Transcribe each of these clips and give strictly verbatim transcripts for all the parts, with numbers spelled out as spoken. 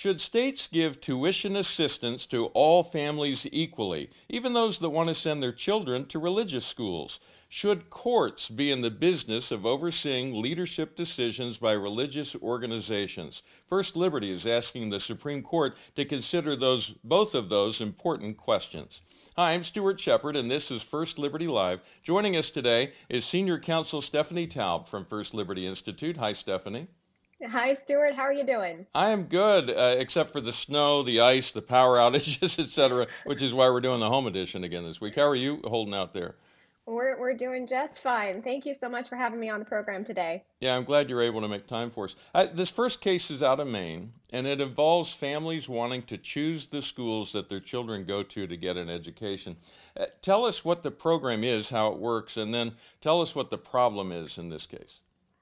Should states give tuition assistance to all families equally, even those that want to send their children to religious schools? Should courts be in the business of overseeing leadership decisions by religious organizations? First Liberty is asking the Supreme Court to consider those both of those important questions. Hi, I'm Stuart Shepard, and this is First Liberty Live. Joining us today is Senior Counsel Stephanie Taub from First Liberty Institute. Hi, Stephanie. Hi, Stuart. How are you doing? I am good, uh, except for the snow, the ice, the power outages, et cetera, which is why we're doing the home edition again this week. How are you holding out there? We're we're doing just fine. Thank you so much for having me on the program today. Yeah, I'm glad you're able to make time for us. Uh, this first case is out of Maine, and it involves families wanting to choose the schools that their children go to to get an education. Uh, tell us what the program is, how it works, and then tell us what the problem is in this case.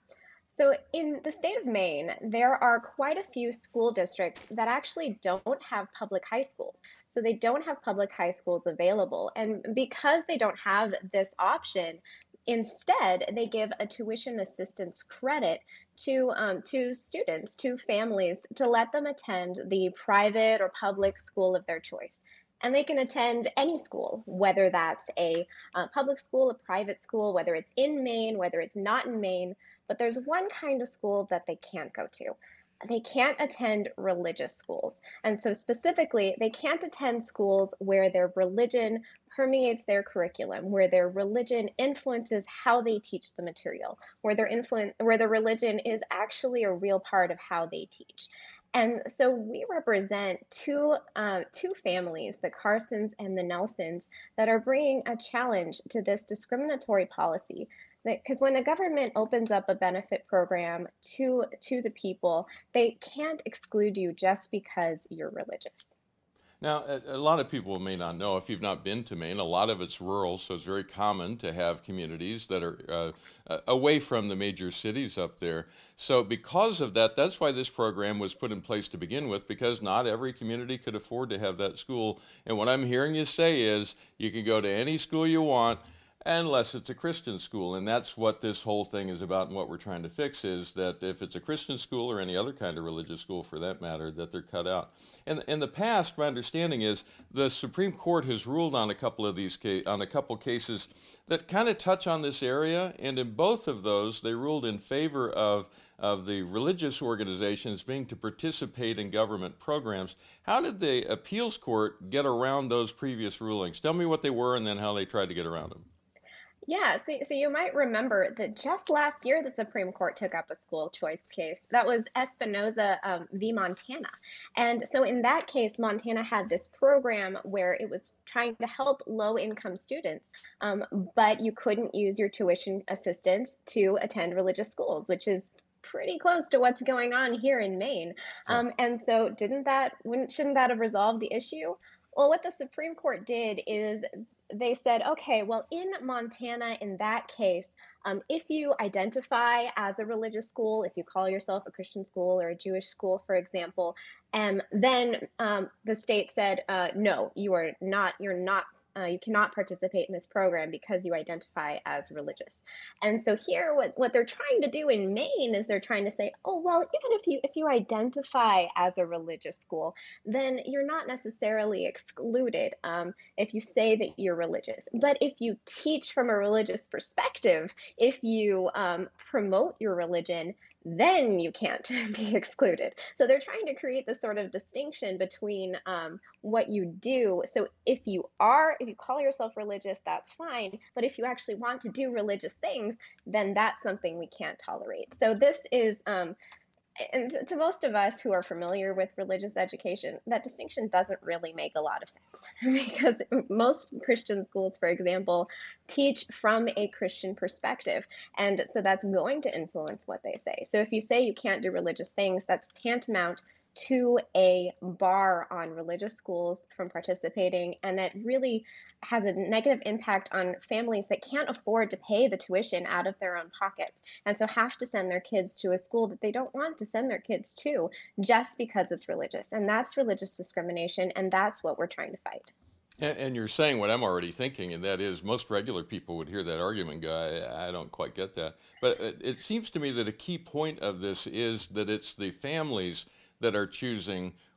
So, in the state of Maine, there are quite a few school districts that actually don't have public high schools. So, they don't have public high schools available. And because they don't have this option, instead, they give a tuition assistance credit to um, to students, to families, to let them attend the private or public school of their choice. And they can attend any school, whether that's a uh, public school, a private school, whether it's in Maine, whether it's not in Maine. But there's one kind of school that they can't go to. They can't attend religious schools. And so specifically, they can't attend schools where their religion permeates their curriculum, where their religion influences how they teach the material, where their influence, where the religion is actually a real part of how they teach. And so we represent two uh, two families, the Carsons and the Nelsons, that are bringing a challenge to this discriminatory policy. Because when a government opens up a benefit program to to the people, they can't exclude you just because you're religious. Now, a, a lot of people may not know, if you've not been to Maine, a lot of it's rural, so it's very common to have communities that are uh, uh, away from the major cities up there. So because of that, that's why this program was put in place to begin with, because not every community could afford to have that school. And what I'm hearing you say is you can go to any school you want, unless it's a Christian school. And that's what this whole thing is about, and what we're trying to fix is that if it's a Christian school or any other kind of religious school for that matter, that they're cut out. And in the past, my understanding is the Supreme Court has ruled on a couple of these ca- on a couple cases that kind of touch on this area, and in both of those, they ruled in favor of of the religious organizations being to participate in government programs. How did the appeals court get around those previous rulings? Tell me what they were and then how they tried to get around them. Yeah, so, so you might remember that just last year the Supreme Court took up a school choice case. That was Espinoza um, v. Montana. And so in that case, Montana had this program where it was trying to help low income students, um, but you couldn't use your tuition assistance to attend religious schools, which is pretty close to what's going on here in Maine. Huh. Um, and so didn't that, wouldn't, shouldn't that have resolved the issue? Well, what the Supreme Court did is they said, okay, well, in Montana, in that case, um, if you identify as a religious school, if you call yourself a Christian school or a Jewish school, for example, um, then um, the state said, uh, no, you are not, you're not uh, you cannot participate in this program because you identify as religious. And so here, what, what they're trying to do in Maine is they're trying to say, oh, well, even if you if you identify as a religious school, then you're not necessarily excluded um, if you say that you're religious. But if you teach from a religious perspective, if you um, promote your religion, then you can't be excluded. So they're trying to create this sort of distinction between um, what you do. So if you are, if you call yourself religious, that's fine. But if you actually want to do religious things, then that's something we can't tolerate. So this is um, and to most of us who are familiar with religious education, that distinction doesn't really make a lot of sense because most Christian schools, for example, teach from a Christian perspective. And so that's going to influence what they say. So if you say you can't do religious things, that's tantamount to a bar on religious schools from participating, and that really has a negative impact on families that can't afford to pay the tuition out of their own pockets, and so have to send their kids to a school that they don't want to send their kids to just because it's religious. And that's religious discrimination, and that's what we're trying to fight. And, and you're saying what I'm already thinking, and that is most regular people would hear that argument and go, I, I don't quite get that. But it, it seems to me that a key point of this is that it's the families that are choosing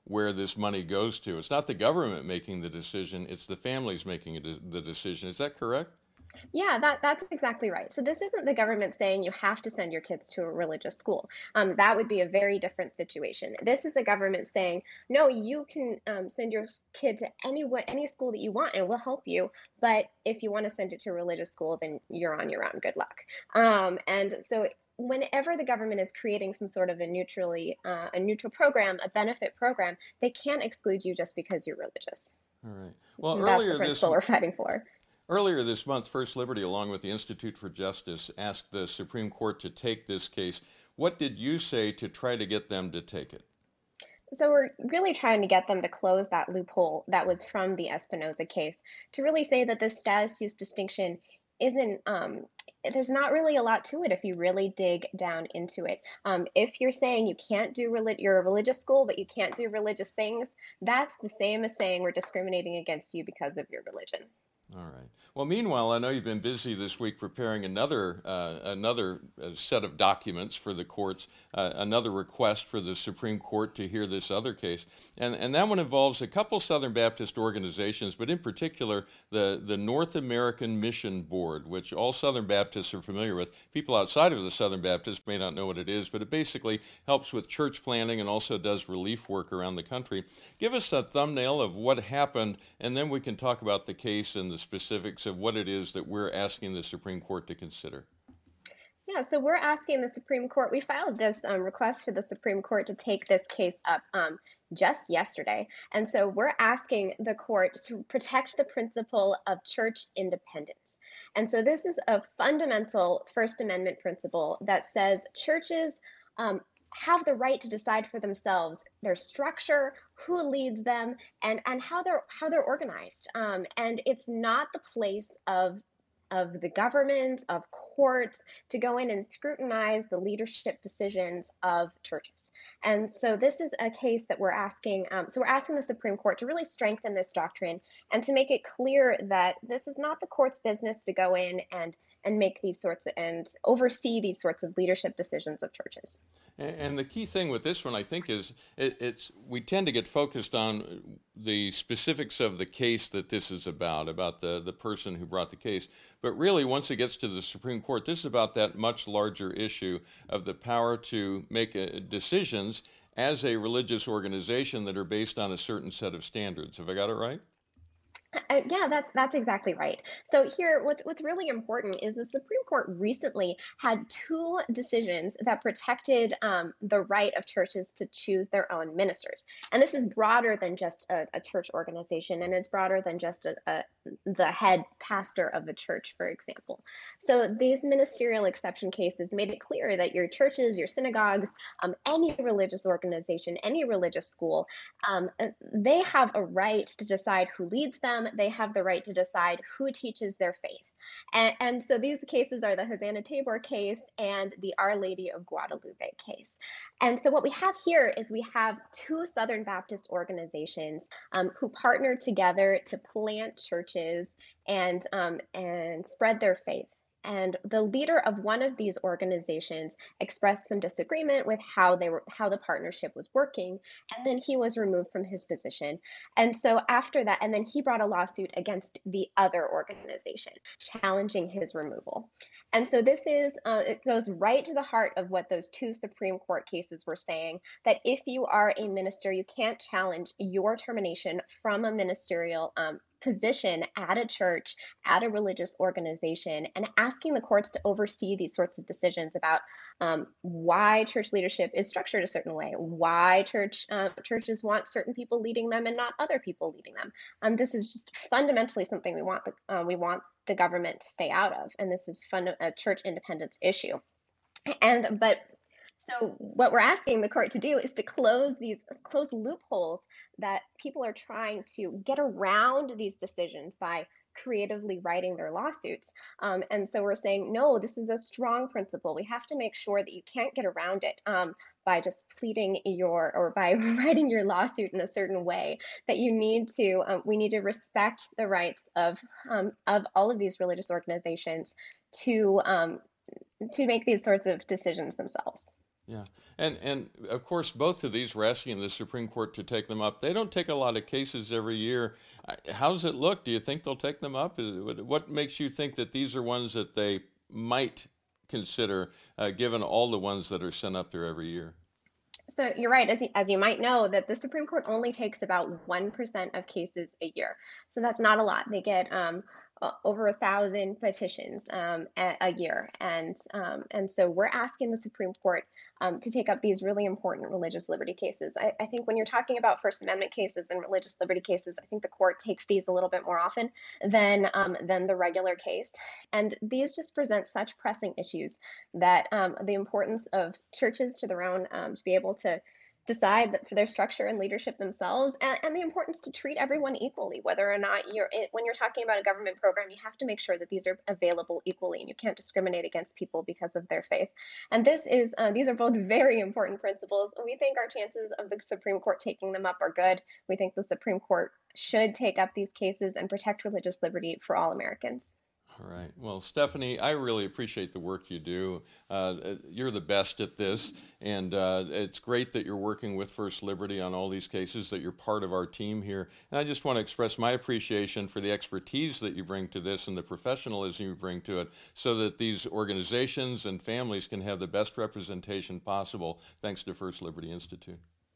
where this money goes to. It's not the government making the decision, it's the families making a de- the decision. Is that correct? Yeah, that that's exactly right. So this isn't the government saying you have to send your kids to a religious school. Um, that would be a very different situation. This is the government saying, no, you can um, send your kid to any any school that you want, and we'll help you. But if you want to send it to a religious school, then you're on your own. Good luck. Um, and so whenever the government is creating some sort of a neutrally uh, a neutral program, a benefit program, they can't exclude you just because you're religious. All right. Well, And that's the earlier this principle we're fighting for. earlier this month, First Liberty, along with the Institute for Justice, asked the Supreme Court to take this case. What did you say to try to get them to take it? So we're really trying to get them to close that loophole that was from the Espinoza case to really say that this status use distinction isn't um, there's not really a lot to it if you really dig down into it. Um, if you're saying you can't do relig- you're a religious school but you can't do religious things, that's the same as saying we're discriminating against you because of your religion. All right. Well, meanwhile, I know you've been busy this week preparing another uh, another uh, set of documents for the courts, uh, another request for the Supreme Court to hear this other case, and and that one involves a couple Southern Baptist organizations, but in particular the the North American Mission Board, which all Southern Baptists are familiar with. People outside of the Southern Baptists may not know what it is, but it basically helps with church planning and also does relief work around the country. Give us a thumbnail of what happened, and then we can talk about the case and the specifics of what it is that we're asking the Supreme Court to consider. Yeah, so we're asking the Supreme Court. We filed this um, request for the Supreme Court to take this case up um, just yesterday. And so we're asking the court to protect the principle of church independence. And so this is a fundamental First Amendment principle that says churches um, have the right to decide for themselves their structure, who leads them, and and how they're how they're organized. Um, and it's not the place of of the government, of courts, to go in and scrutinize the leadership decisions of churches. And so this is a case that we're asking, um, so we're asking the Supreme Court to really strengthen this doctrine and to make it clear that this is not the court's business to go in and and make these sorts of, and oversee these sorts of leadership decisions of churches. And, and the key thing with this one, I think, is it, it's we tend to get focused on the specifics of the case that this is about, about the, the person who brought the case. But really, once it gets to the Supreme Court, this is about that much larger issue of the power to make uh, decisions as a religious organization that are based on a certain set of standards. Have I got it right? Uh, yeah, that's that's exactly right. So here, what's what's really important is the Supreme Court recently had two decisions that protected um, the right of churches to choose their own ministers, and this is broader than just a, a church organization, and it's broader than just a, a, the head pastor of a church, for example. So these ministerial exception cases made it clear that your churches, your synagogues, um, any religious organization, any religious school, um, uh, they have a right to decide who leads them. They have the right to decide who teaches their faith. And, and so these cases are the Hosanna Tabor case and the Our Lady of Guadalupe case. And so what we have here is we have two Southern Baptist organizations um, who partnered together to plant churches and um, and spread their faith. And the leader of one of these organizations expressed some disagreement with how they were how the partnership was working, and then he was removed from his position. And so after that, and then he brought a lawsuit against the other organization, challenging his removal. And so this is uh, it goes right to the heart of what those two Supreme Court cases were saying, that if you are a minister, you can't challenge your termination from a ministerial um, position at a church, at a religious organization, and asking the courts to oversee these sorts of decisions about um, why church leadership is structured a certain way, why church uh, churches want certain people leading them and not other people leading them. Um, this is just fundamentally something we want the uh, we want the government to stay out of, and this is fund- a church independence issue. And but so what we're asking the court to do is to close these close loopholes that people are trying to get around these decisions by creatively writing their lawsuits. Um, and so we're saying, no, this is a strong principle. We have to make sure that you can't get around it um, by just pleading your or by writing your lawsuit in a certain way. That you need to, um, we need to respect the rights of um, of all of these religious organizations to um, to make these sorts of decisions themselves. Yeah, and and of course, both of these, we're asking the Supreme Court to take them up. They don't take a lot of cases every year. Uh, How does it look? Do you think they'll take them up? Is- What what makes you think that these are ones that they might consider, uh, given all the ones that are sent up there every year? So you're right, as you, as you might know, that the Supreme Court only takes about one percent of cases a year. So that's not a lot. They get um, uh, over a thousand petitions um, a, a year. And, um, and so we're asking the Supreme Court um, to take up these really important religious liberty cases. I, I think when you're talking about First Amendment cases and religious liberty cases, I think the court takes these a little bit more often than, um, than the regular case. And these just present such pressing issues that um, the importance of churches to their own um, to be able to decide that for their structure and leadership themselves, and, and the importance to treat everyone equally, whether or not you're when you're talking about a government program, you have to make sure that these are available equally, and you can't discriminate against people because of their faith. And this is uh, these are both very important principles. We think our chances of the Supreme Court taking them up are good. We think the Supreme Court should take up these cases and protect religious liberty for all Americans. All right. Well, Stephanie, I really appreciate the work you do. Uh, you're the best at this, and uh, it's great that you're working with First Liberty on all these cases, that you're part of our team here. And I just want to express my appreciation for the expertise that you bring to this and the professionalism you bring to it so that these organizations and families can have the best representation possible, thanks to First Liberty Institute.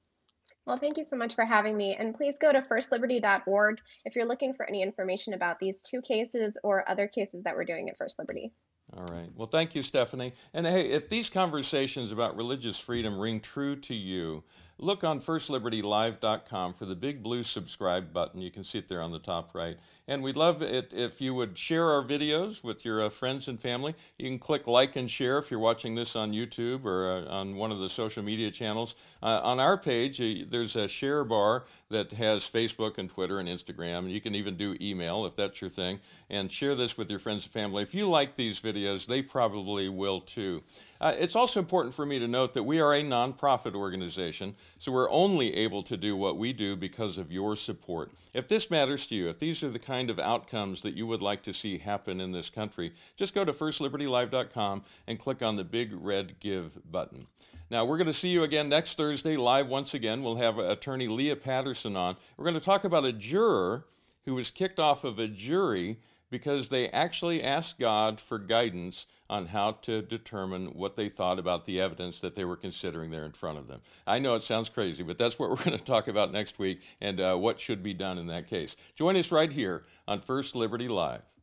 Well, thank you so much for having me. And please go to first liberty dot org if you're looking for any information about these two cases or other cases that we're doing at First Liberty. All right. Well, thank you, Stephanie. And hey, if these conversations about religious freedom ring true to you, look on first liberty live dot com for the big blue subscribe button. You can see it there on the top right. And we'd love it if you would share our videos with your uh, friends and family. You can click like and share if you're watching this on YouTube or uh, on one of the social media channels. Uh, on our page, uh, there's a share bar that has Facebook and Twitter and Instagram. And you can even do email if that's your thing. And share this with your friends and family. If you like these videos, they probably will too. Uh, it's also important for me to note that we are a nonprofit organization, so we're only able to do what we do because of your support. If this matters to you, if these are the kind of outcomes that you would like to see happen in this country, just go to first liberty live dot com and click on the big red Give button. Now, we're going to see you again next Thursday, live once again. We'll have attorney Leah Patterson on. We're going to talk about a juror who was kicked off of a jury because they actually asked God for guidance on how to determine what they thought about the evidence that they were considering there in front of them. I know it sounds crazy, but that's what we're going to talk about next week and uh, what should be done in that case. Join us right here on First Liberty Live.